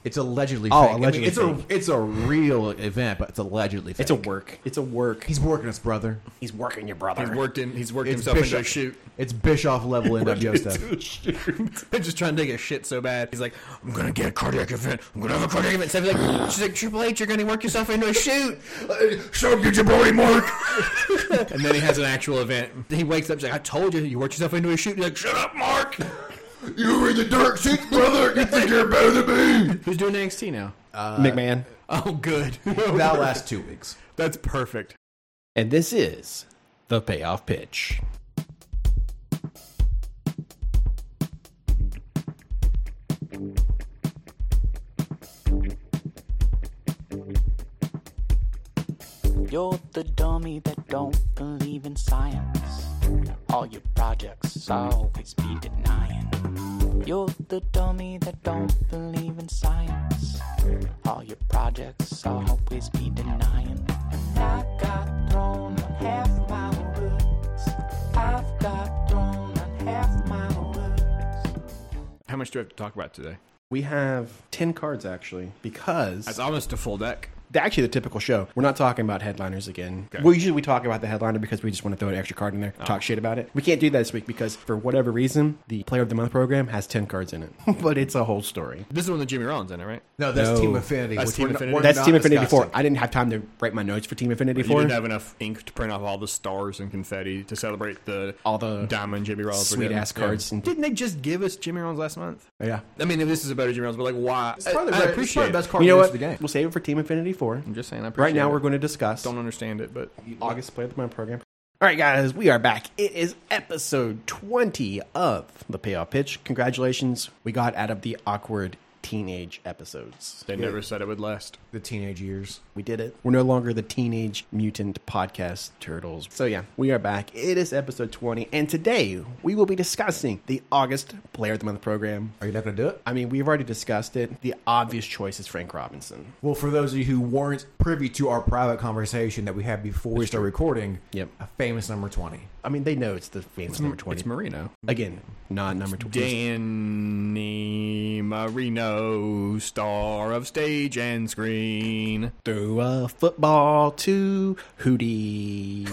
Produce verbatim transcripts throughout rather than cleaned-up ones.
It's allegedly Oh, fake. allegedly I mean, it's fake. a it's a real event, but it's allegedly fake. It's a work. It's a work. He's working us, brother. He's working your brother. He's worked in. He's worked It's himself into a Bischoff. shoot. It's Bischoff level N W O stuff. I'm just trying to take a shit so bad. He's like, I'm gonna get a cardiac event. I'm gonna have a cardiac event. So he's like, she's like, Triple H, you're gonna work yourself into a shoot. So get your body, Mark. And then he has an actual event. He wakes up, he's like, I told you, you worked yourself into a shoot. He's like, shut up, Mark. You were in the dark seat, brother. You think you're better than me? Who's doing N X T now? Uh, McMahon. Oh, good. That lasts two weeks. That's perfect. And this is the payoff pitch. You're the dummy that don't believe in science. All your projects always be denying. You're the dummy that don't believe in science. All your projects always be denying. And I got thrown on half my words. I've got thrown on half my words. How much do I have to talk about today? We have ten cards, actually, because... That's almost a full deck. Actually, the typical show. We're not talking about headliners again. Okay. Well, usually we talk about the headliner because we just want to throw an extra card in there, Oh. talk shit about it. We can't do that this week because, for whatever reason, the Player of the Month program has ten cards in it. But it's a whole story. This is the one that Jimmy Rollins in it, right? No, that's No. Team Affinity. That's which Team we're not- Affinity? we're That's not Team Affinity discussing. four. I didn't have time to write my notes for Team Affinity You four. didn't have enough ink to print off all the stars and confetti to celebrate the All the diamond Jimmy Rollins. were sweet doing. ass cards. Yeah. And, Didn't they just give us Jimmy Rollins last month? yeah. I mean, if this is about Jimmy Rollins, but like, why? It's probably, I, the, I it's appreciate probably the it. best card You know in what? the game. We'll save it for Team Infinity four. I'm just saying, I appreciate Right now, it. we're going to discuss Don't understand it, but August Player of the Month program. All right, guys, we are back. It is episode twenty of the Payoff Pitch. Congratulations. We got out of the awkward teenage episodes. they never said it would last. The teenage years. We did it. We're no longer the Teenage Mutant Podcast Turtles. So yeah, we are back. It is episode twenty, and today we will be discussing the August Player of the Month program. Are you not going to do it? I mean, we've already discussed it. The obvious choice is Frank Robinson. Well, for those of you who weren't privy to our private conversation that we had before we started recording, Yep. a famous number twenty. I mean, they know it's the famous number twenty. It's Marino. Again, not number twenty. Danny Marino, star of stage and screen. Threw a football to Hootie.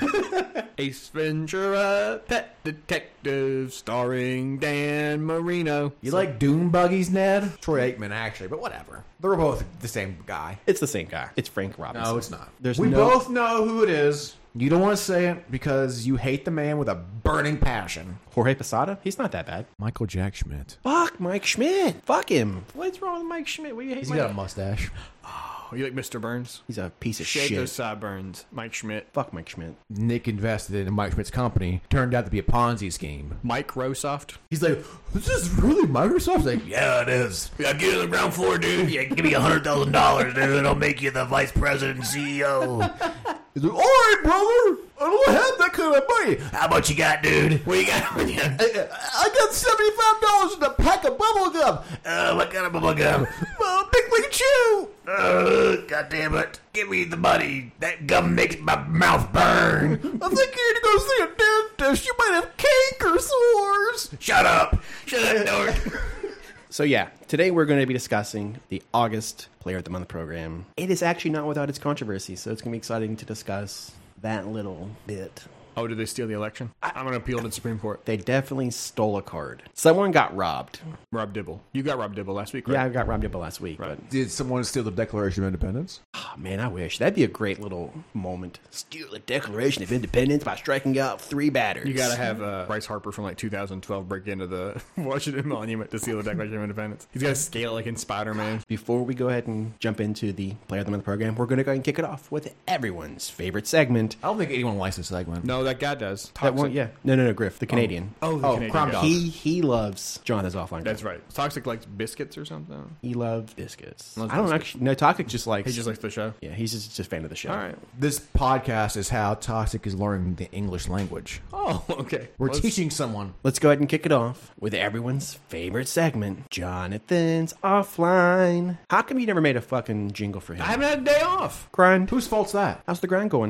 Ace Ventura, Pet Detective, starring Dan Marino. You like Doom Buggies, Ned? Troy Aikman, actually, but whatever. They're both the same guy. It's the same guy. It's Frank Robinson. No, it's not. There's we no- both know who it is. You don't want to say it because you hate the man with a burning passion. Jorge Posada? He's not that bad. Michael Jack Schmidt. Fuck Mike Schmidt. Fuck him. What's wrong with Mike Schmidt? What do you hate He's Mike? got a mustache. Oh, you like Mister Burns? He's a piece of Shave shit. those sideburns. Mike Schmidt. Fuck Mike Schmidt. Nick invested in Mike Schmidt's company. Turned out to be a Ponzi scheme. Mike Rosoft. He's like, this is really Microsoft? He's like, yeah, it is. Yeah, get on the ground floor, dude. Yeah, give me a hundred thousand dollars, dude. I'll make you the vice president and C E O. He's like, all right, brother. I don't have that kind of money. How much you got, dude? What you got on you? I, I got seventy-five dollars in a pack of bubble gum. Uh, what kind of bubble gum? Uh, Big League Chew. Uh, God damn it. Give me the money. That gum makes my mouth burn. I think you need to go see a dentist. You might have canker sores. Shut up. Shut up, Dork. So yeah, today we're going to be discussing the August Player of the Month program. It is actually not without its controversy, so it's going to be exciting to discuss that little bit. Oh, did they steal the election? I'm going to appeal to the Supreme Court. They definitely stole a card. Someone got robbed. Rob Dibble. You got Rob Dibble last week, right? Yeah, I got robbed last week, Right. but Did someone steal the Declaration of Independence? oh, man, I wish. That'd be a great little moment. Steal the Declaration of Independence by striking out three batters. You got to have uh, Bryce Harper from like two thousand twelve break into the Washington Monument to steal the Declaration of Independence. He's got to scale like in Spider-Man. Before we go ahead and jump into the Player of the Month program, we're going to go ahead and kick it off with everyone's favorite segment. I don't think anyone likes this segment. No, that guy does. That one, yeah. No, no, no, Griff, the Canadian. Oh, the Oh, Canadian Crime guy. Dog. He he loves Jonathan's offline. That's right. Toxic likes biscuits or something. He loves biscuits. Loves I don't biscuits. actually. No, Toxic just likes. He just likes the show. Yeah, he's just, just a fan of the show. All right. This podcast is how Toxic is learning the English language. Oh, okay. We're Let's- teaching someone. Let's go ahead and kick it off with everyone's favorite segment, Jonathan's offline. How come you never made a fucking jingle for him? I haven't had a day off. Grind. Whose fault's that? How's the grind going? Eh,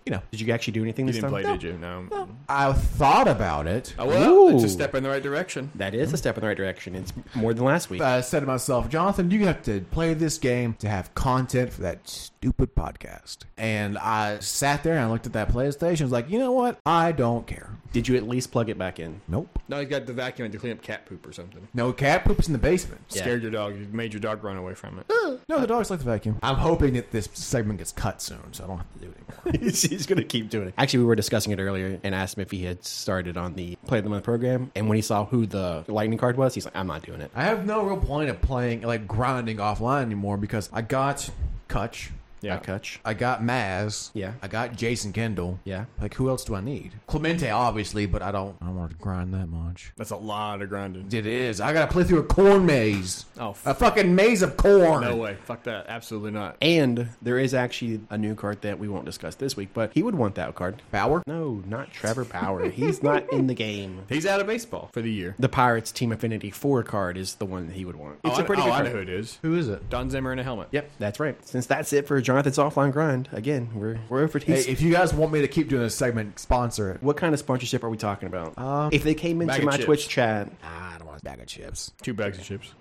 you know, Did you actually do anything You this didn't time? play, did you? No. I thought about it. Oh, well, it's Ooh. a step in the right direction. That is a step in the right direction. It's more than last week. I said to myself, Jonathan, you have to play this game to have content for that stupid podcast. And I sat there and I looked at that PlayStation. I was like, you know what? I don't care. Did you at least plug it back in? Nope. No, you got the vacuum to clean up cat poop or something. No cat poops in the basement. Yeah. Scared your dog. You made your dog run away from it. No, the dogs like the vacuum. I'm hoping that this segment gets cut soon, so I don't have to do it anymore. he's he's going to keep doing it. Actually, we were discussing it earlier and asked him if he had started on the Play of the Month program. And when he saw who the lightning card was, he's like, I'm not doing it. I have no real point of playing, like, grinding offline anymore because I got Kutch. Yeah. I Kutch. I got Maz. Yeah. I got Jason Kendall. Yeah. Like, who else do I need? Clemente, obviously, but I don't I don't want to grind that much. That's a lot of grinding. It is. I got to play through a corn maze. Oh, f- A fucking maze of corn. no way. Fuck that. Absolutely not. And there is actually a new card that we won't discuss this week, but he would want that card. Power? No, not Trevor Bauer. He's not in the game. He's out of baseball for the year. The Pirates Team Affinity four card is the one that he would want. It's oh, a pretty I, good oh, I card. know who it is. Who is it? Don Zimmer in a helmet. Yep, that's right. Since that's it for Jonathan's offline grind, again, we're we're over. Hey, He's, if you guys want me to keep doing this segment, sponsor it. what kind of sponsorship are we talking about? Um, if they came into bag of my chips. Twitch chat, I don't want a bag of chips. Two bags of chips.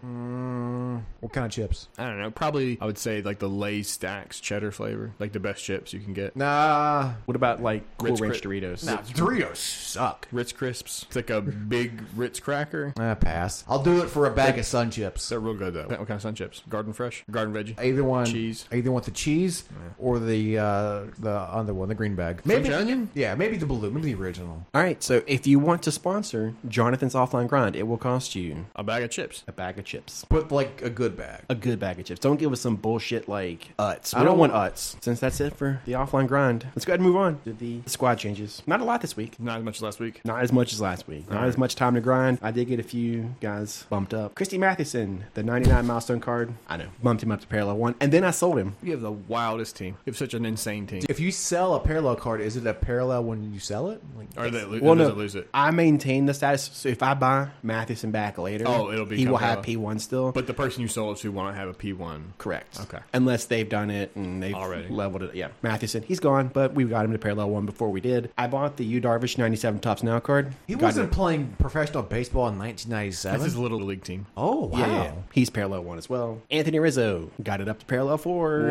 Mm, what kind of chips? I don't know. Probably, I would say like the Lay's Stacks cheddar flavor. Like the best chips you can get. Nah. what about like Cool Ritz Ranch Cri- Doritos? Nah, Doritos suck. Ritz Crisps. It's like a big Ritz cracker. Ah, pass. I'll do it for a bag of Sun Chips. They're real good though. What kind of sun chips? Garden Fresh? Garden Veggie? I either want Cheese. I either want the cheese or the uh, the other one, the green bag. Maybe French onion? Yeah, maybe the blue, maybe the original. All right, so if you want to sponsor Jonathan's offline grind, it will cost you A bag of chips. a bag of chips. But like a good bag. A good bag of chips. Don't give us some bullshit like Utz. We I don't don't want want- Utz. Since that's it for the offline grind, let's go ahead and move on to the squad changes. Not a lot this week. Not as much as last week. Not as much as last week. Not All as much time to grind. I did get a few guys bumped up. Christy Mathewson, the ninety-nine milestone card. I know. Bumped him up to parallel one. And then I sold him. You have the wildest team. You have such an insane team. If you sell a parallel card, is it a parallel when you sell it? Like, Or they lo- Well, does no. it lose it? I maintain the status. So if I buy Mathewson back later, Oh, it'll he become will have parallel. P one still. But the person you sold it to want to have a P one. Correct. Okay. Unless they've done it and they've Already. leveled it. Yeah. Mathewson, he's gone, but we got him to parallel one before we did. I bought the U Darvish ninety-seven Tops Now card. he Got wasn't him- playing professional baseball in nineteen That's ninety-seven. his little league team. Oh wow. Yeah, yeah, yeah. He's parallel one as well. Anthony Rizzo got it up to parallel four.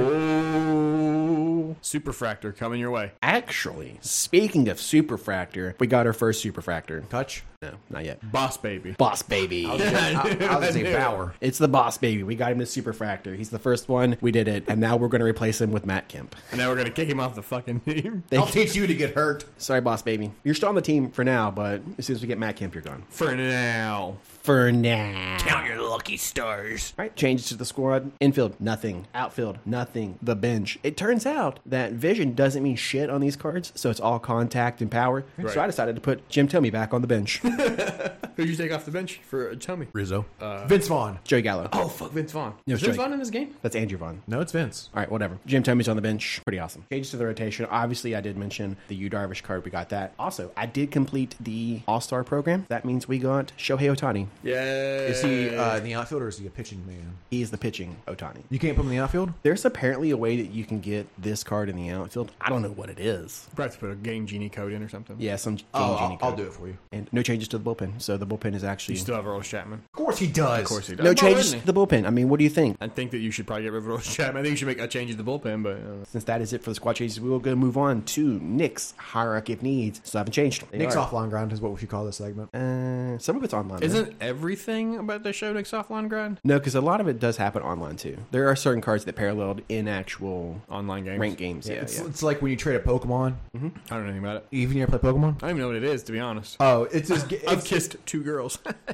Oh, Superfractor coming your way. Actually, speaking of Superfractor, we got our first Superfractor. Touch. No, not yet. Boss baby. Boss Baby. I, I was gonna say Power. It's the Boss Baby. We got him to Superfractor. He's the first one. We did it, and now we're going to replace him with Matt Kemp. And now we're going to kick him off the fucking team. I'll teach you to get hurt. Sorry, Boss Baby. You're still on the team for now, but as soon as we get Matt Kemp, you're gone. For now. For now. Count your lucky stars. All right, changes to the squad. Infield, nothing. Outfield, nothing. The bench. It turns out that vision doesn't mean shit on these cards, so it's all contact and power. Right. So I decided to put Jim Tomey back on the bench. Who'd you take off the bench for uh, Tommy? Rizzo. Vince Vaughn. Joey Gallo. Oh, fuck Vince Vaughn. Yeah, Is Vince Joey. Vaughn in this game? That's Andrew Vaughn. No, it's Vince. All right, whatever. Jim Tomey's on the bench. Pretty awesome. Changes to the rotation. Obviously, I did mention the Yu Darvish card. We got that. Also, I did complete the All-Star program. That means we got Shohei Ohtani. Yeah. Is he uh, in the outfield or is he a pitching man? He is the pitching Ohtani. You can't put him in the outfield? There's apparently a way that you can get this card in the outfield. I don't know what it is. Probably have to put a Game Genie code in or something. Yeah, some game Oh, genie I'll, I'll code. do it for you. And no changes to the bullpen. So the bullpen is actually You still have Earl Chapman. Of course he does. Of course he does. no Why changes wouldn't to the bullpen. I mean, what do you think? I think that you should probably get rid of Earl Chapman. I think you should make a change to the bullpen, but uh, Since that is it for the squad changes, we will go move on to Nick's hierarchy of needs. So I haven't changed. They Nick's are. offline ground is what we should call this segment. Uh, some of it's online. right? isn't everything about the show Nick's offline grind? No, because a lot of it does happen online too. There are certain cards that paralleled in actual Online games. ranked games. Yeah, it's, yeah. it's like when you trade a Pokemon. I don't know anything about it. Even you ever play Pokemon? I don't even know what it is, to be honest. Oh, it's just. I've It's, kissed two girls.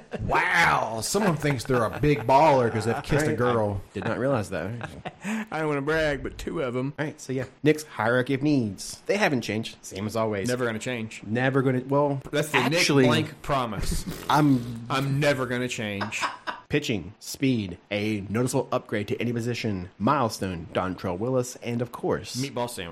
wow. Someone thinks they're a big baller because they've kissed a girl. Did not realize that. I don't want to brag, but two of them. All right, so yeah, Nick's hierarchy of needs. They haven't changed. Same as always. Never going to change. Never gonna. Well, That's the actually, Nick Blank promise. I'm I'm never going to change. pitching speed, a noticeable upgrade to any position, milestone, Dontrell Willis, and of course, Meatball sandwich.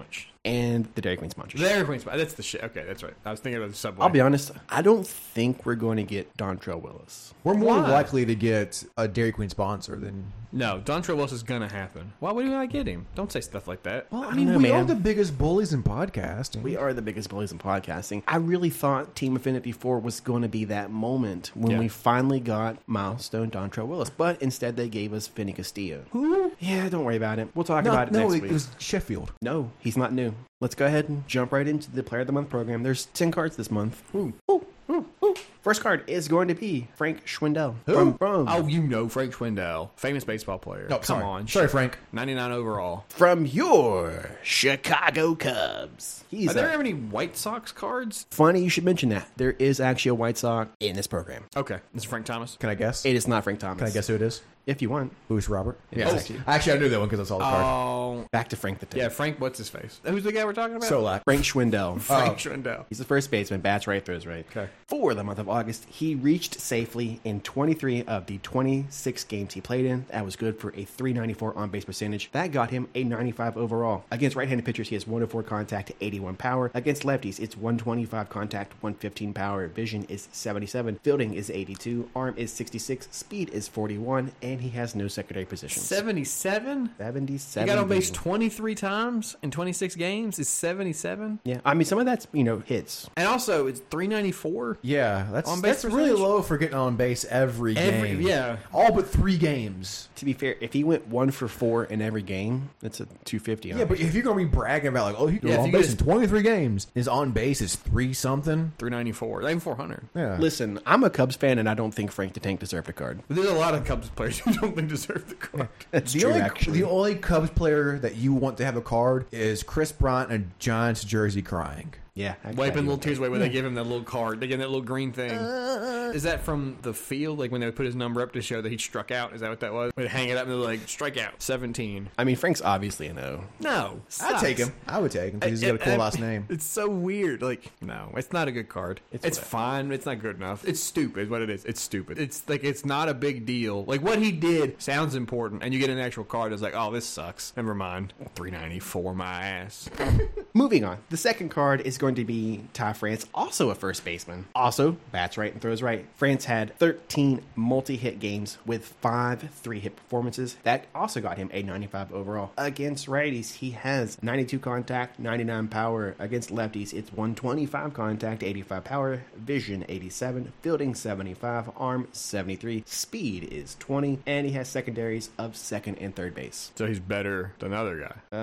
and the Dairy Queen sponsorship. Dairy Queen spot. That's the shit. Okay, that's right. I was thinking of the Subway. I'll be honest, I don't think we're going to get Dontrell Willis. We're more Why? likely to get a Dairy Queen sponsor than. No, Dontrell Willis is gonna happen. Why would we not get him? Don't say stuff like that. Well, I I mean, don't know, we are man. the biggest bullies in podcasting. We are the biggest bullies in podcasting. I really thought Team Infinity four was going to be that moment when Yeah. we finally got milestone Dontrell Willis, but instead they gave us Vinny Castillo. Who? Yeah, don't worry about it. We'll talk no, about it no, next it, week. it was Sheffield. No, he's not new. Let's go ahead and jump right into the Player of the Month program. There's ten cards this month. Ooh, ooh, ooh, ooh. First card is going to be Frank Schwindel. From, from, Oh, you know Frank Schwindel, famous baseball player. No, Come sorry. on, Sorry, Frank. ninety-nine overall. from your Chicago Cubs. He's Are there a- any White Sox cards? funny you should mention that. There is actually a White Sox in this program. Okay, this is Frank Thomas. Can I guess? It is not Frank Thomas. Can I guess who it is? If you want. Louis Robert? Yeah, Oh, actually. actually, I knew that one because I saw the card. Oh, Back to Frank the Tank. yeah, Frank. What's his face? Who's the guy we're talking about? Solak. Frank Schwindel. Frank Oh. Schwindel. He's the first baseman, bats right, throws right. Okay. For the month of August, he reached safely in twenty-three of the twenty-six games he played in. That was good for a three ninety-four on-base percentage. That got him a ninety-five overall. Against right-handed pitchers, he has one oh four contact, eighty-one power. Against lefties, it's one twenty-five contact, one fifteen power. Vision is seventy-seven. Fielding is eighty-two. Arm is sixty-six. Speed is forty-one. And he has no secondary positions. seventy-seven. seventy-seven. He got on base vision. twenty-three times in twenty-six games. Is seventy-seven. Yeah, I mean, some of that's, you know, hits. And also, it's three ninety-four. Yeah, that's On base that's really percentage? low for getting on base every game. Every- yeah. all but three games. To be fair, if he went one for four in every game, that's a two fifty. Yeah, but if you're gonna be bragging about like, oh, he Yeah, if got on you base get in twenty-three games, his on base is three something. three ninety-four. Not even four hundred. Yeah, Listen, I'm a Cubs fan, and I don't think Frank the Tank deserved a card. But there's a lot of Cubs players who don't think deserve the card. That's the true, only actually. the only Cubs player that you want to have a card is Chris Bryant in a Giants jersey crying. yeah, I- I Wiping do little like tears that. away when they give him that little card. They give him that little green thing. Is that from the field? Like when they would put his number up to show that he struck out? Is that what that was? They'd hang it up and they're like, strike out. seventeen. I mean, Frank's obviously an O. No. I'd take him. I would take him because he's got a cool I- I- last name. It's so weird. Like, no, it's not a good card. It's It's, whatever. fine. It's not good enough. It's stupid. Is what it is. It's stupid. It's like it's not a big deal. Like what he did sounds important, and you get an actual card. It's like, oh, this sucks. Never mind. Three ninety four, my ass. Moving on. The second card is going to be Ty France, also a first baseman. Also, bats right and throws right. France had thirteen multi-hit games with five three-hit performances. That also got him a ninety-five overall. Against righties, he has ninety-two contact, ninety-nine power. Against lefties, it's one twenty-five contact, eighty-five power. Vision, eighty-seven. Fielding, seventy-five. Arm, seventy-three. Speed is twenty. And he has secondaries of second and third base. So he's better than the other guy.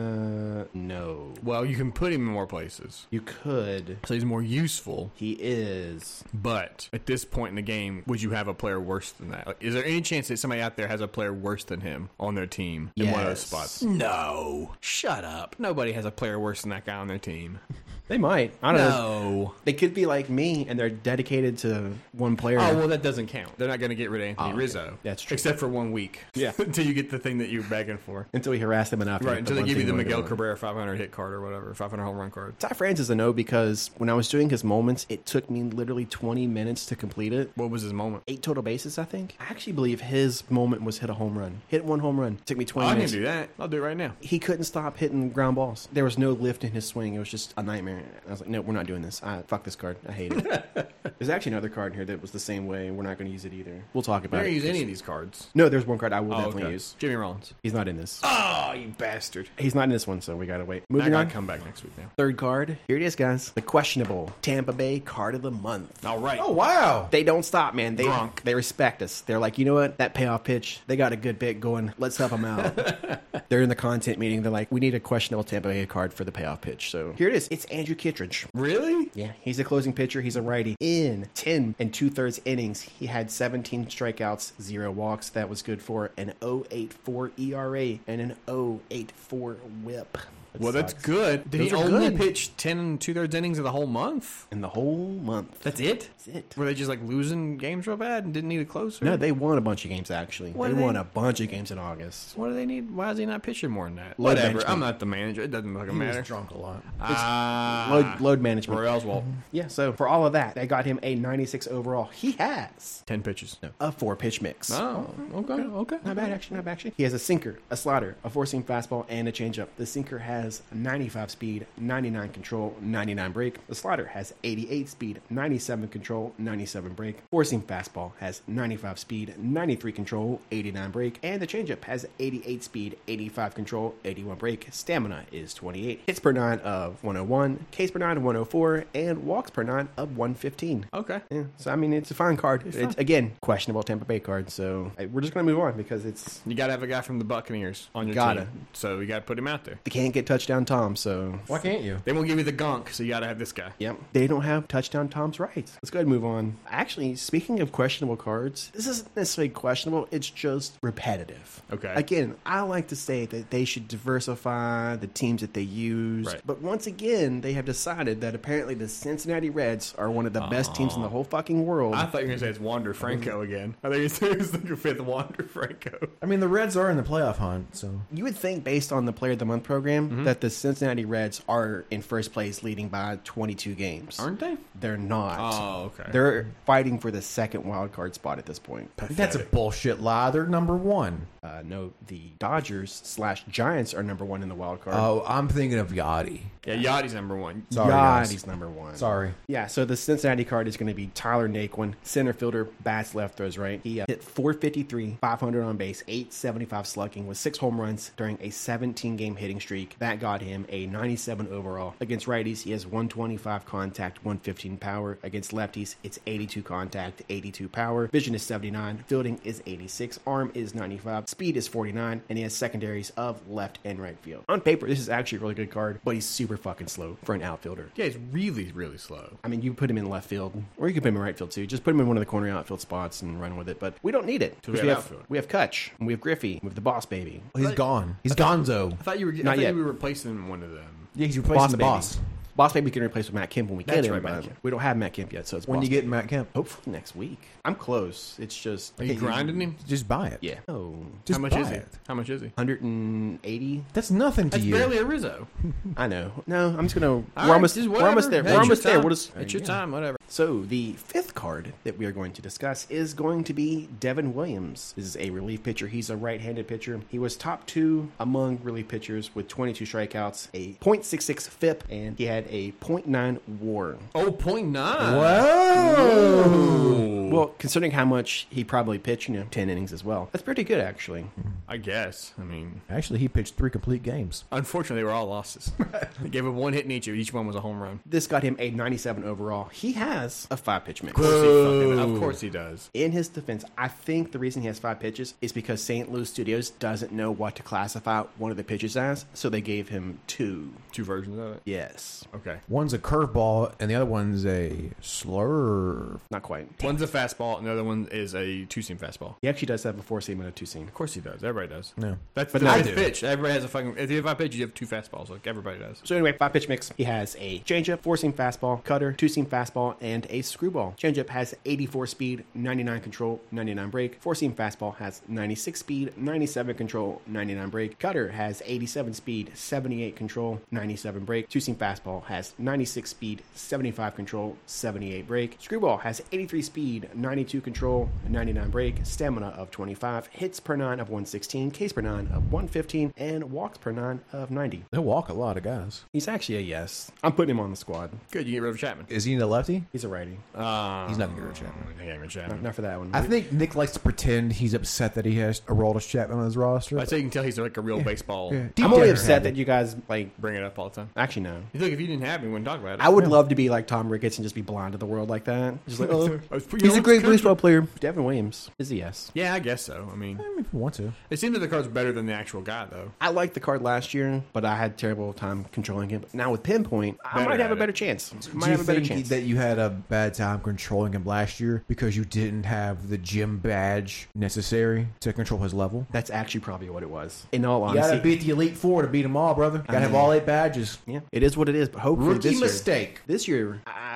Uh, no. Well, you can put him in more places. You could. So he's more useful. He is. But at this point in the game, would you have a player worse than that? Like, is there any chance that somebody out there has a player worse than him on their team in one of those Yes. spots? No. Shut up. Nobody has a player worse than that guy on their team. They might. I don't know. No. They could be like me, and they're dedicated to one player. Oh, well, that doesn't count. They're not going to get rid of Anthony Oh, okay. Rizzo. That's true. Except for one week. Yeah. Until you get the thing that you're begging for. Until we harass them enough. to Right, get until they one give you thing the we Miguel want. Cabrera five hundred hit card or whatever, five hundred home run card. Ty France is a no because when I was doing his moments, it took me literally twenty minutes to complete it. What was his moment? Eight total bases, I think. I actually believe his moment was hit a home run. Hit one home run. Took me Oh, twenty I can minutes. do that. I'll do it right now. He couldn't stop hitting ground balls. There was no lift in his swing. It was just a nightmare. I was like, no, we're not doing this. I, fuck this card. I hate it. There's actually another card in here that was the same way. We're not going to use it either. We'll talk I about don't it. use any of these cards. No, there's one card I will Oh, definitely okay. use. Jimmy Rollins. He's not in this. Oh, you bastard. He's not in this one, so we gotta wait. I Moving gotta on. come back next week now. Third card. Here it is, guys. The questionable Tampa Bay card of the month. All right. Oh wow! They don't stop, man. They Drunk. they respect us. They're like, you know what? That payoff pitch, they got a good bit going. Let's help them out. They're in the content meeting. They're like, we need a questionable Tampa Bay card for the payoff pitch. So here it is. It's Andrew Kittredge. Really? Yeah, he's a closing pitcher. He's a righty. In ten and two thirds innings, he had seventeen strikeouts, zero walks. That was good for an oh point eight four E R A and an oh point eight four whip. That Well, that's sucks. good. Did Those he are only good. pitch ten and two thirds innings of the whole month? In the whole month. That's it? That's it. Were they just like losing games real bad and didn't need a closer? No, they won a bunch of games, actually. What they do they- won a bunch of games in August. What do they need? Why is he not pitching more than that? Load Whatever. management. I'm not the manager. It doesn't fucking He matter. was drunk a lot. Ah, Load, load management. Roy Oswald. Yeah, so for all of that, they got him a ninety-six overall. He has Ten pitches. a four-pitch mix. Oh, okay, okay. Not bad, actually, not bad, actually. He has a sinker, a slider, a four-seam fastball, and a changeup. The sinker has has ninety-five speed, ninety-nine control, ninety-nine brake. The slider has eighty-eight speed, ninety-seven control, ninety-seven brake. Four-seam fastball has ninety-five speed, ninety-three control, eighty-nine brake. And the changeup has eighty-eight speed, eighty-five control, eighty-one brake. Stamina is twenty-eight. Hits per nine of one oh one, Ks per nine of one oh four, and walks per nine of one fifteen. Okay. Yeah, so I mean, it's a fine card. It's, fine. again, questionable Tampa Bay card. So I, we're just going to move on because it's You got to have a guy from the Buccaneers on your Gotta. team. So you got to put him out there. they can't get touchdown Tom. So Why can't you? They won't give you the gunk, so you got to have this guy. yep, they don't have touchdown Tom's rights. Let's go ahead and move on. Actually, speaking of questionable cards, this isn't necessarily questionable. It's just repetitive. Okay. Again, I like to say that they should diversify the teams that they use. Right. But once again, they have decided that apparently the Cincinnati Reds are one of the best teams in the whole fucking world. I thought you were going to say it's Wander Franco again. I think it's the fifth Wander Franco. I mean, the Reds are in the playoff hunt, so You would think, based on the Player of the Month program, Mm-hmm. that the Cincinnati Reds are in first place, leading by twenty-two games. Aren't they? They're not. Oh, okay. They're fighting for the second wild card spot at this point. that's a bullshit lie. They're number one. Uh, no, the Dodgers slash Giants are number one in the wild card. Oh, I'm thinking of Yachty. Yeah, Yachty's number one. Sorry, guys. Yachty's number one. Sorry. Yeah, so the Cincinnati card is going to be Tyler Naquin, center fielder, bats left, throws right. He uh, hit four fifty-three, five hundred on base, eight seventy-five slugging with six home runs during a seventeen-game hitting streak. That got him a ninety-seven overall. Against righties, he has one twenty-five contact, one fifteen power. Against lefties, it's eighty-two contact, eighty-two power. Vision is seventy-nine, fielding is eighty-six, arm is ninety-five, speed is forty-nine, and he has secondaries of left and right field. On paper, this is actually a really good card, but he's super fucking slow for an outfielder. Yeah, he's really, really slow. I mean, you put him in left field, or you can put him in right field too. Just put him in one of the corner outfield spots and run with it. But we don't need it. we Because have we have outfield. we have Kutch, and we have Griffey, we have the Boss Baby. He's gone. He's gonzo. I thought you were. I Not thought yet. you were replacing one of them. Yeah, he's replacing Boss the Baby. boss. Boss Baby can replace with Matt Kemp when we get That's him, right, Matt but Kemp. we don't have Matt Kemp yet, so it's When Boss you get Baby. Matt Kemp, Hopefully next week. I'm close. It's just Are you grinding him? just buy it. Yeah. Oh, Just How much buy is he? it. How much is he? one hundred eighty. That's nothing to That's you. barely a Rizzo. I know. No, I'm just gonna. All we're right, almost. just We're whatever. almost there. Hey, We're it's almost your there. time. We'll just. It's your time, whatever. So the fifth card that we are going to discuss is going to be Devin Williams. This is a relief pitcher. He's a right-handed pitcher. He was top two among relief pitchers with twenty-two strikeouts, a point six six F I P, and he had a point nine WAR. Oh, point nine. Whoa! Well, considering how much he probably pitched, you know, ten innings as well. That's pretty good, actually. I guess. I mean, Actually, he pitched three complete games. unfortunately, they were all losses. They gave him one hit in each. Each one was a home run. This got him a ninety-seven overall. He has a five-pitch mix. Of course, he fucking, of course he does. In his defense, I think the reason he has five pitches is because Saint Louis Studios doesn't know what to classify one of the pitches as, so they gave him two. Two versions of it. Yes. Okay. One's a curveball, and the other one's a slurve. Not quite. One's a fastball, and the other one is a two-seam fastball. He actually does have a four-seam and a two-seam. Of course he does. Everybody does. No. That's But the I fifth do. pitch. Everybody has a fucking. If you have five pitches, you have two fastballs. Like everybody does. So anyway, five-pitch mix. He has a changeup, four-seam fastball, cutter, two-seam fastball, and a screwball. Changeup has eighty-four speed, ninety-nine control, ninety-nine brake. Four-seam fastball has ninety-six speed, ninety-seven control, ninety-nine brake. Cutter has eighty-seven speed, seventy-eight control, ninety-seven brake. Two-seam fastball has ninety-six speed, seventy-five control, seventy-eight brake. Screwball has eighty-three speed, ninety-two control, ninety-nine brake. Stamina of twenty-five. Hits per nine of one sixteen. Ks per nine of one fifteen. And walks per nine of ninety. He'll walk a lot of guys. He's actually a yes. I'm putting him on the squad. Good. You get rid of Chapman. Is he a lefty? He's a righty. Uh, He's not going to get rid of Chapman. I can't even Chapman. Not for that one. I think Nick likes to pretend he's upset that he has Aroldis Chapman on his roster. I say you can tell he's like a real baseball. Yeah. Deep I'm only down upset happy. that you guys like. Bring it up all the time. Actually, no. Look, if you didn't have me, we wouldn't talk about it. I would love to be like Tom Ricketts and just be blind to the world like that. Just like, oh, I was pretty he's a young great country. baseball player. Devin Williams is a yes. Yeah, I guess so. I mean, I mean, if you want to. it seems that the card's better than the actual guy, though. I liked the card last year, but I had terrible time controlling him. But now with Pinpoint, I Better might have at a better it. chance. I Do might you have a better think chance. that you had a bad time controlling him last year because you didn't have the gym badge necessary to control his level? That's actually probably what it was. In all You gotta honesty, beat the Elite Four to beat them all, brother. Gotta have mean- all eight badges. yeah, it is what it is. But hopefully Rookie this mistake. year, this year, I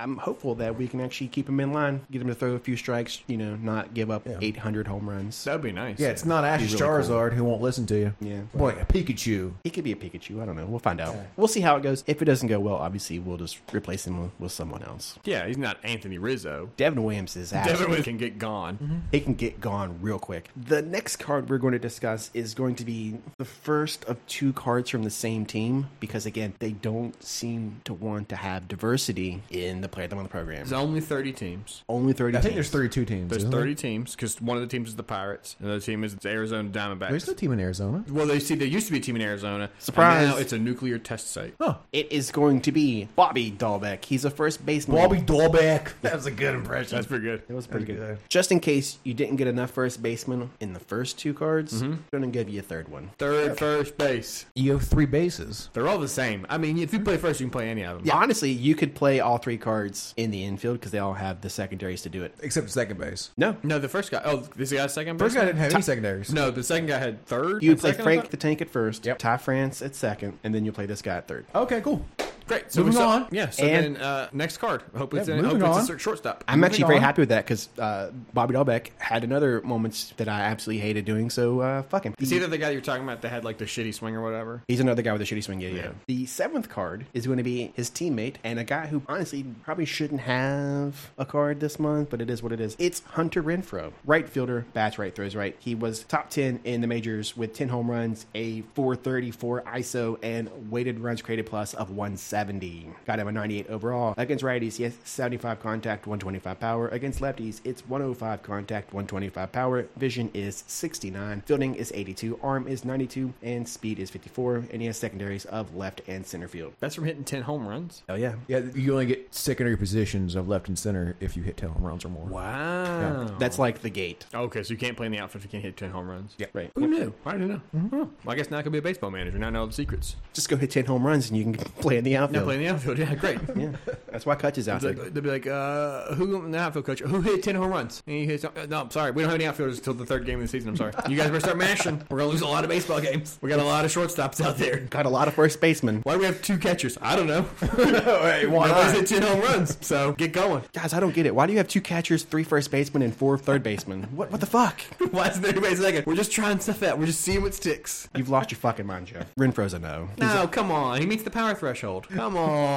I'm hopeful that we can actually keep him in line, get him to throw a few strikes, you know, not give up eight hundred home runs. That'd be nice. Yeah, it's not Ash really Charizard who won't listen to you. Yeah. Boy, a Pikachu. He could be a Pikachu. I don't know. We'll find out. We'll see how it goes. If it doesn't go well, obviously we'll just replace him with, with someone else. Yeah, he's not Anthony Rizzo. Devin Williams is actually... Devin Williams can get gone. Mm-hmm. He can get gone real quick. The next card we're going to discuss is going to be the first of two cards from the same team because, again, they don't seem to want to have diversity in the Player of the Month program. There's only thirty teams. Only thirty I think teams. there's thirty-two teams. There's isn't thirty there? teams because one of the teams is the Pirates, and the other team is the Arizona Diamondbacks. There's no team in Arizona. Well, they see there used to be a team in Arizona. Surprise. And now it's a nuclear test site. Huh. It is going to be Bobby Dahlbeck. He's a first baseman. Bobby Dahlbeck. That was a good impression. That's pretty good. It was pretty That's good. good. Just in case you didn't get enough first baseman in the first two cards, I'm going to give you a third one. Third first base. You have three bases. They're all the same. I mean, if you play first, you can play any of them. Honestly, you could play all three cards in the infield because they all have the secondaries to do it. Except second base. No. No, the first guy. Oh, this guy second base. First guy didn't have any secondaries. No, the second guy had third. You would and play second, I Frank thought? the Tank at first, Yep. Ty France at second, and then you play this guy at third. Okay, cool. Great. So Moving we saw- on. Yeah. So And- then uh, next card. Hope it's, Yeah, in, hope moving it's on. a shortstop. I'm Moving actually very on. happy with that because uh, Bobby Dahlbeck had another moments that I absolutely hated doing, so uh, fuck him. Is he the guy you're talking about that had like the shitty swing or whatever? He's another guy with a shitty swing, yeah, yeah. Yeah. The seventh card is going to be his teammate and a guy who honestly probably shouldn't have a card this month, but it is what it is. It's Hunter Renfroe, right fielder, bats right, throws right. He was top ten in the majors with ten home runs, a four thirty-four I S O, and weighted runs created plus of one seventy. Got him a ninety-eight overall. Against righties, he has seventy-five contact, one twenty-five power. Against lefties, it's one oh five contact, one twenty-five power. Vision is sixty-nine. Fielding is eighty-two. Arm is ninety-two. And speed is fifty-four. And he has secondaries of left and center field. That's from hitting ten home runs. Oh, yeah. Yeah, you only get secondary positions of left and center if you hit ten home runs or more. Wow. That's like the gate. Okay, so you can't play in the outfield if you can't hit ten home runs. Yeah. Right. Who knew? I didn't know. Oh, well, I guess now I could be a baseball manager. Now I know all the secrets. Just go hit ten home runs and you can play in the Now outfield. play in the outfield. Yeah, great. Yeah. That's why Kutch is out They'll there. be like, uh, who, the outfield coach, who hit ten home runs? And he hits, uh, no, I'm sorry. We don't have any outfielders until the third game of the season. I'm sorry. You guys better start mashing. We're going to lose a lot of baseball games. We got a lot of shortstops out there. Got a lot of first basemen. Why do we have two catchers? I don't know. Hey, why Nobody's not? hit ten home runs, so get going. Guys, I don't get it. Why do you have two catchers, three first basemen, and four third basemen? What what the fuck? Why isn't everybody second? We're just trying stuff out. We're just seeing what sticks. You've lost your fucking mind, Jeff. Renfroe's a no. No, come on. He meets the power threshold. Come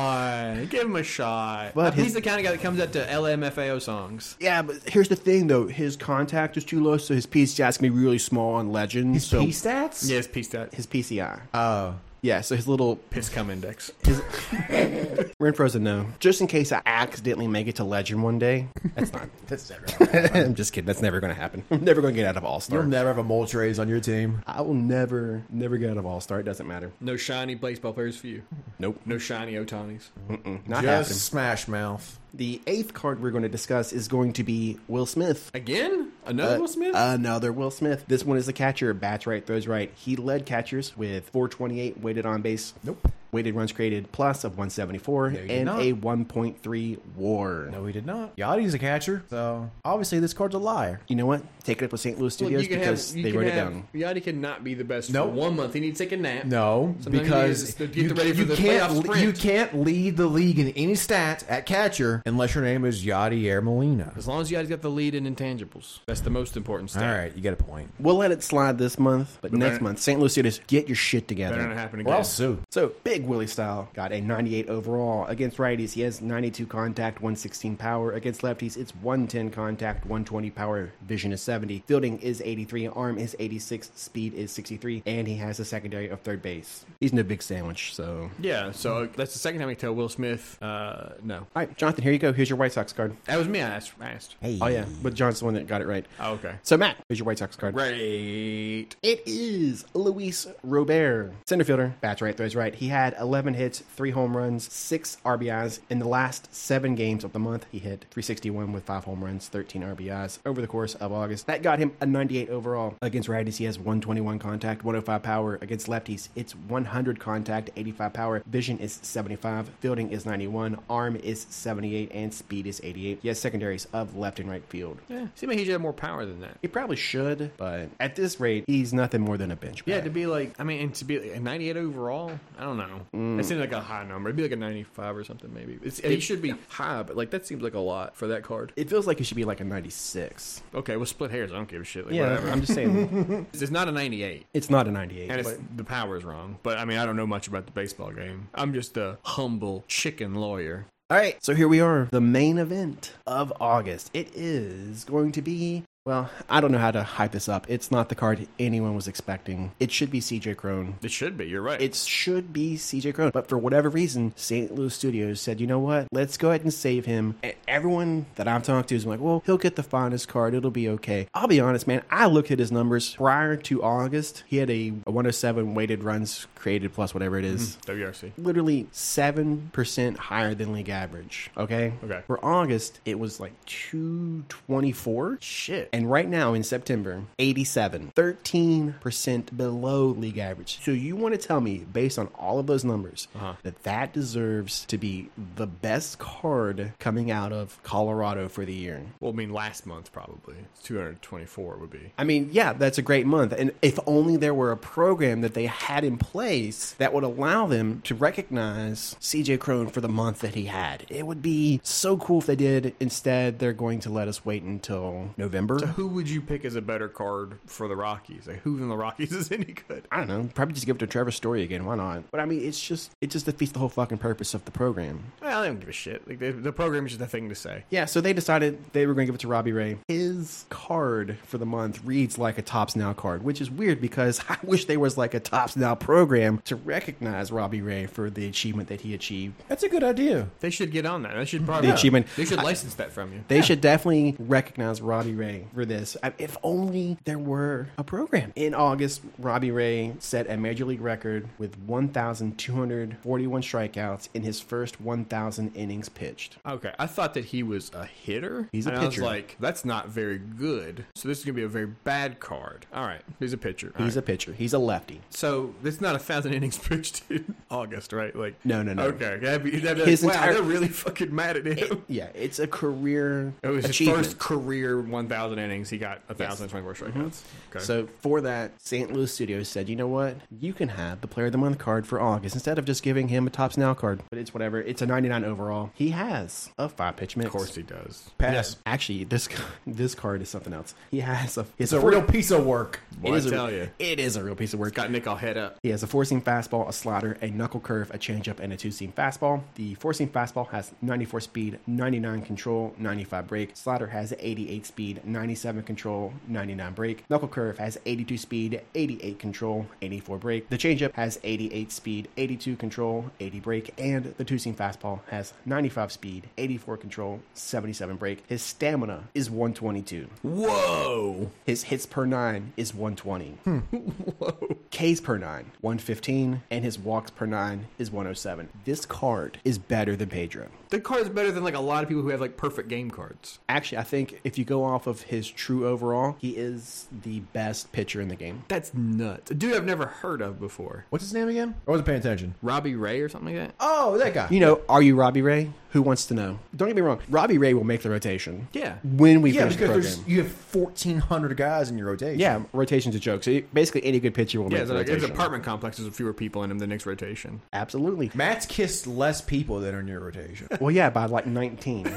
on. Give him a shot. But He's his- the kind of guy that comes out to L M F A O songs. Yeah, but here's the thing, though. His contact is too low, so his P C I is going to be really small on Legend. His so P stats? Yes, peace that. His P C I. Oh. Yeah, so his little... Piss cum index. Renfroe's a no. Just in case I accidentally make it to Legend one day. That's not... That's never. I'm just kidding. That's never going to happen. I'm never going to get out of All-Star. You'll never have a Moltres on your team. I will never, never get out of All-Star. It doesn't matter. No shiny baseball players for you. Nope. No shiny Otanis. Mm-mm. Not Just happening. Smash Mouth. The eighth card we're going to discuss is going to be Will Smith. Again? Another Uh, Will Smith? Another Will Smith. This one is the catcher. Bats right, throws right. He led catchers with four twenty-eight weighted on base. Nope. Weighted runs created plus of one seventy-four No, he did and not. a one point three war. No, he did not. Yachty's a catcher, so obviously this card's a liar. You know what? Take it up with Saint Louis Look, Studios you can because have, you they can wrote have, it down. Yachty cannot be the best Nope. for one month. He needs to take a nap. No, Sometimes because you need to get you, ready for you the can't playoff sprint. you can't lead the league in any stats at catcher unless your name is Yachty Air Molina. As long as Yachty's got the lead in intangibles. That's the most important All stat. right, you got a point. We'll let it slide this month, but, But next better- month, Saint Louis Studios, get your shit together. Better not happen again. Or I'll sue. So, Big Willie Style got a ninety-eight overall. Against righties, he has ninety-two contact, one sixteen power. Against lefties, it's one ten contact, one twenty power. Vision is seventy. Fielding is eighty-three. Arm is eighty-six. Speed is sixty-three. And he has a secondary of third base. He's no big sandwich, so... Yeah, so that's the second time we tell Will Smith, uh, no. All right, Jonathan, here you go. Here's your White Sox card. That was me. I asked. I asked. Hey. Oh, yeah, but John's the one that got it right. Oh, okay. So, Matt, here's your White Sox card. Great. It is Luis Robert, center fielder, bats right, throws right. He had eleven hits, three home runs, six R B Is. In the last seven games of the month, he hit three sixty-one with five home runs, thirteen R B Is over the course of August. That got him a ninety-eight overall. Against righties, he has one twenty-one contact, one oh five power. Against lefties, it's one hundred contact, eighty-five power. Vision is seventy-five. Fielding is ninety-one. Arm is seventy-eight, and speed is eighty-eight. He has secondaries of left and right field. Yeah. Seems like he should have more power than that. He probably should, but at this rate, he's nothing more than a bench Yeah, player. to be like, I mean, and to be like a ninety-eight overall, I don't know. Mm. It seems like a high number. It'd be like a ninety-five or something, maybe. It's, it, it should be high, but like that seems like a lot for that card. It feels like it should be like a ninety-six. Okay, well, split hairs. I don't give a shit. Like, Yeah, whatever. I'm just saying. It's not a ninety-eight. It's not a ninety-eight. And it's, but- the power's wrong. But, I mean, I don't know much about the baseball game. I'm just a humble chicken lawyer. All right, so here we are, the main event of August. It is going to be, well, I don't know how to hype this up. It's not the card anyone was expecting. It should be C J Crone. It should be. You're right. It should be C J Crone. But for whatever reason, Saint Louis Studios said, you know what? Let's go ahead and save him. And everyone that I've talked to is like, well, he'll get the finest card. It'll be okay. I'll be honest, man. I looked at his numbers prior to August. He had a, a one oh seven weighted runs created plus whatever it is. W R C. Literally seven percent higher than league average. Okay? Okay. For August, it was like two twenty-four. Shit. And right now in September, eighty-seven. thirteen percent below league average. So you want to tell me, based on all of those numbers, Uh-huh. that that deserves to be the best card coming out of Colorado for the year? Well, I mean, last month probably. two hundred twenty-four would be. I mean, yeah, that's a great month. And if only there were a program that they had in place that would allow them to recognize C J Crone for the month that he had. It would be so cool if they did. Instead, they're going to let us wait until November. So who would you pick as a better card for the Rockies? Like, who in the Rockies is any good? I don't know. Probably just give it to Trevor Story again. Why not? But I mean, it's just it just defeats the whole fucking purpose of the program. Well, I don't give a shit. Like, the, the program is just a thing to say. Yeah, so they decided they were going to give it to Robbie Ray. His card for the month reads like a Topps Now card, which is weird because I wish there was like a Topps Now program to recognize Robbie Ray for the achievement that he achieved. That's a good idea. They should get on that. They should probably. The achievement. They should license that from you. They should definitely recognize Robbie Ray for this. I- If only there were a program. In August, Robbie Ray set a major league record with one thousand two hundred forty-one strikeouts in his first one thousand innings pitched. Okay, I thought that he was a hitter. He's a and pitcher. I was like, that's not very good. So this is gonna be a very bad card. All right, he's a pitcher. All He's right. a pitcher. He's a lefty. So it's not a thousand innings pitched in August, right? Like No, no, no. Okay, that'd be, that'd be His like, wow, entire- they're really fucking mad at him. Yeah, it's a career It was his achievement. first career one thousand innings. He got one thousand twenty-four strikeouts. Okay. So for that, Saint Louis Studios said, you know what? You can have the Player of the Month card for August instead of just giving him a Topps Now card. But it's whatever. It's a ninety-nine overall. He has a five pitch mix. of course he does. Pass. Actually, this this card is something else. He has a. It's a real piece of work. Boy, It I is a, tell you. It is a real piece of work. Got Nick all head up. He has a four-seam fastball, a slider, a knuckle curve, a changeup, and a two-seam fastball. The four-seam fastball has ninety-four speed, ninety-nine control, ninety-five brake. Slider has eighty-eight speed, ninety-seven control, ninety-nine brake. Knuckle curve has eighty-two speed, eighty-eight control, eighty-four brake. The changeup has eighty-eight speed, eighty-two control, eighty brake, and the two-seam fastball has ninety-five speed, eighty-four control, seventy-seven brake. His stamina is one twenty-two. Whoa. His hits per nine is one twenty. Ks per nine, one fifteen, and his walks per nine is one oh seven. This card is better than Pedro. The card is better than like a lot of people who have like perfect game cards. Actually, I think if you go off of his true overall, he is the best pitcher in the game. That's nuts. A dude I've never heard of before. What's his name again? I wasn't paying attention. Robbie Ray or something like that? Oh, that guy. You know, are you Robbie Ray? Who wants to know? Don't get me wrong. Robbie Ray will make the rotation. Yeah. When we Yeah, finish the because program. there's, you have fourteen hundred guys in your rotation. Yeah, rotation's a joke. So basically, any good pitcher will Yeah, make it's the like rotation. it's apartment complexes with fewer people in them than next rotation. Absolutely. Matt's kissed less people than are in your rotation. Well, yeah, by like nineteen.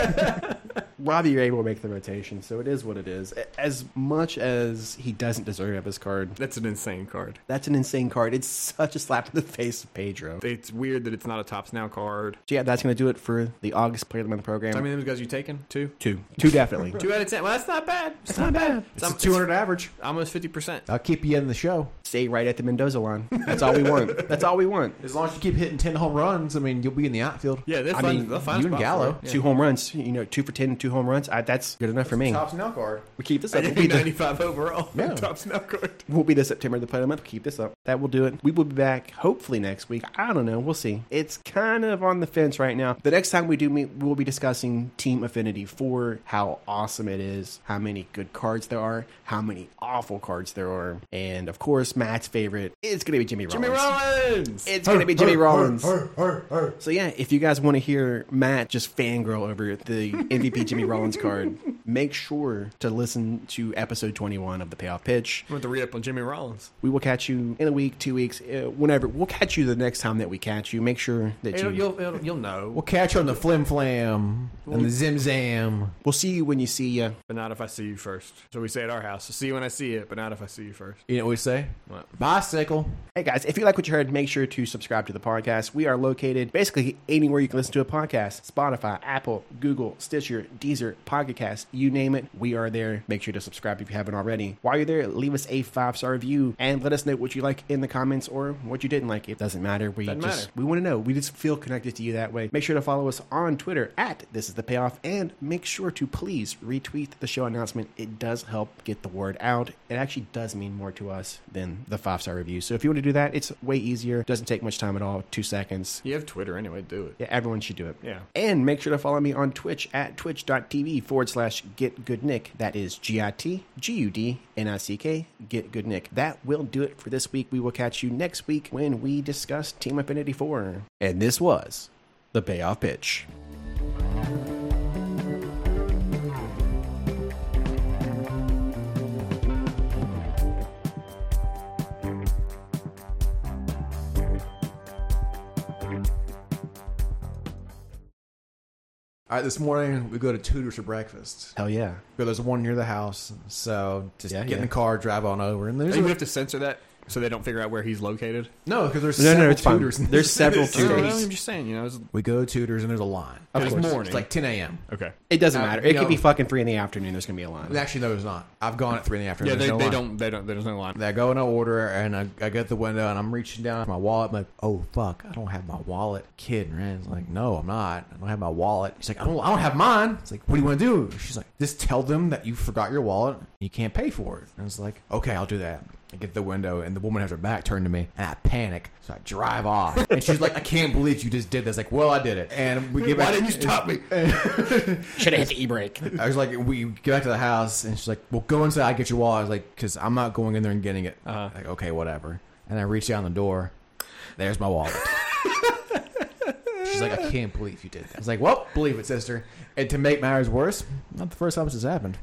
Robbie Ray will make the rotation, so it is what it is. As much as he doesn't deserve his card, That's an insane card. that's an insane card. It's such a slap in the face of Pedro. So It's weird that it's not a Topps Now card. yeah, that's going to do it for the August Player of the Month program. How many of those guys you taking? Two? two. Two definitely. Two out of ten. Well, that's not bad. It's not bad. It's, It's um, a two hundred average. almost fifty percent. I'll keep you in the show. Stay right at the Mendoza line. That's all we want. That's all we want. As long as you keep hitting ten home runs, I mean, you'll be in the outfield. Yeah, they'll I find, mean, they'll find you a and spot Gallo. for it. Yeah. Two home runs. You know, two for ten, two home runs. I, that's good enough for me. Topps Now card. We keep this I up. didn't We'll be be, the, ninety-five overall. Yeah. Topps Now card. we'll be the September the Player of the Month. Keep this up. That will do it. We will be back hopefully next week. I don't know. We'll see. It's kind of on the fence right now. The next time we do meet, we'll be discussing Team Affinity four, how awesome it is, how many good cards there are, how many awful cards there are, and of course, Matt's favorite is going to be Jimmy Rollins. Jimmy Rollins! It's going to be Jimmy Rollins. So yeah, if you guys want to hear Matt just fangirl over the M V P Jimmy Rollins card, make sure to listen to episode twenty-one of the Payoff Pitch. I went to read up on Jimmy Rollins. We will catch you in a week, two weeks, uh, whenever. We'll catch you the next time that we catch you. Make sure that It'll, you... you'll, it'll, you'll know. We'll catch you on the flim flam and the zim zam. We'll see you when you see you. But not if I see you first. So we say at our house, so see you when I see it, but not if I see you first. You know what we say? What? Bicycle. Hey guys, if you like what you heard, make sure to subscribe to the podcast. We are located basically anywhere you can listen to a podcast. Spotify, Apple, Google, Stitcher, Deezer, Pocket Cast, you name it. We are there. Make sure to subscribe if you haven't already. While you're there, leave us a five-star review and let us know what you like in the comments or what you didn't like. It doesn't matter. We Doesn't just matter. we want to know. We just feel connected to you that way. Make sure to follow us on Twitter at This Is The Payoff, and make sure to please retweet the show announcement. It does help get the word out. It actually does mean more to us than the five-star review. So if you want to do that, it's way easier. Doesn't take much time at all. Two seconds. You have Twitter anyway, do it. Yeah, everyone should do it. Yeah. And make sure to follow me on Twitch at twitch.tv forward slash getgoodnick. That is G I T G U D N I C K, Get Good Nick. That will do it for this week. We will catch you next week when we discuss Team Infinity four. And this was the Payoff Pitch. All right, this morning we go to Tudor's for breakfast. Hell yeah. But there's one near the house, so just Yeah, get yeah. in the car, drive on over. And there's Oh, you a, have to censor that so they don't figure out where he's located? no, because there's No, no, several it's fine. Tudors. in There's this several city. No, no, Tudors. I'm just saying, you know. It's, We go to Tudor's and there's a line. Of It's course. morning. It's like ten a.m. okay. It doesn't Uh, matter. It no. could be fucking three in the afternoon. There's going to be a line. Actually, no, there's not. I've gone at three in the afternoon. Yeah, There's they, no they line. don't. They don't. There's no line. I go in an order and I, I get the window and I'm reaching down for my wallet. I'm like, oh fuck, I don't have my wallet. Kid, right? It's like, no, I'm not. I don't have my wallet. She's like, I don't, I don't have mine. It's like, what do you want to do? She's like, just tell them that you forgot your wallet. And you can't pay for it. And I was like, okay, I'll do that. I get the window and the woman has her back turned to me and I panic. So I drive off and she's like, I can't believe you just did this. Like, well, I did it. And we get back. Why didn't you stop me? Should have hit the e-brake. I was like, we get back to the house, and she's like, well, go inside, get your wallet. I was like, because I'm not going in there and getting it. Uh-huh. Like, okay, whatever. And I reach down the door. There's my wallet. She's like, I can't believe you did that. I was like, well, believe it, sister. And to make matters worse, not the first time this has happened.